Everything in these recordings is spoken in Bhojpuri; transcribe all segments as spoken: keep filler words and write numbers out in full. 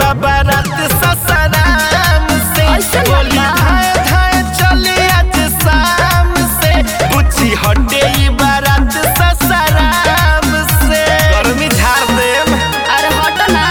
बाबा रात ससराम से गोली धाए धाए चली आज शाम से बुच्ची हटे बारात ससराम से गर्मी झाड़ देम। अरे हट ना।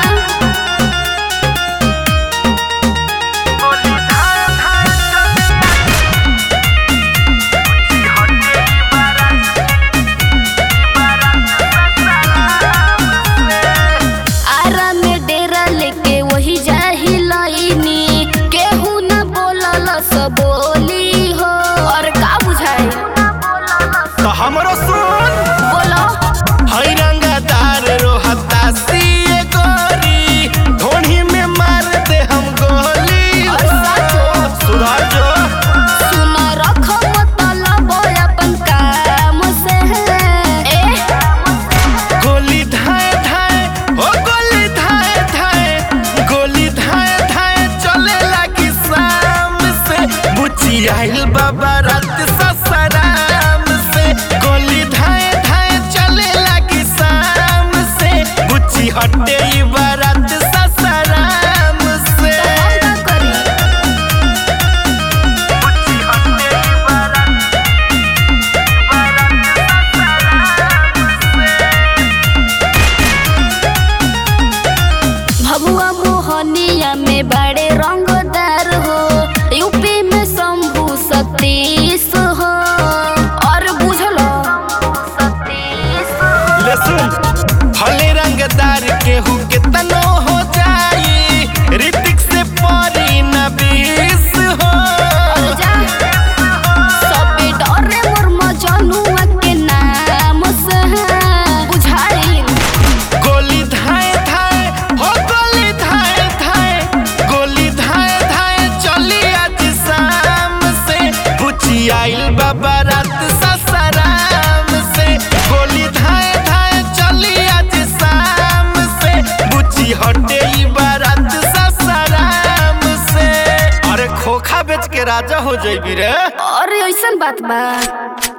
बोली हो और का बुझाई तो हमरो सुन बोलो। हई रंगदार रोहता सी गोरी धोनी में मार दे हम गोली सुधार जो सुन रखो मतलब अपन काम से ए गोली धाए धाए ओ गोली धाए धाए गोली धाए धाए चले लगी शाम से बुच्ची आइल बाबा रात ससराम से गोली धाए धाए चले लगी शाम से बुच्ची हटे बारात ससराम से बुच्ची हटे बारात भभुआ मोहनिया में बड़े रंगदार हो, यूपी में शंभू सतीश हो और बुझलो सतीश ले सुन भले रंगदार केहू के तनो हो जाई ऋतिक से परी न बीस हो जा सबे डरे मोर मजनुआ के नाम से बुझाई गोली धाए धाए हो गोली धाए धाए गोली धाए धाए चली आज शाम से बुच्ची आइल बाबा रात ससराम से गोली धाए धाए चली आज शाम से बुच्ची हटे बारात ससराम से। अरे खोखा बेच के राजा हो जाइबी रे। और ऐसन बात बा।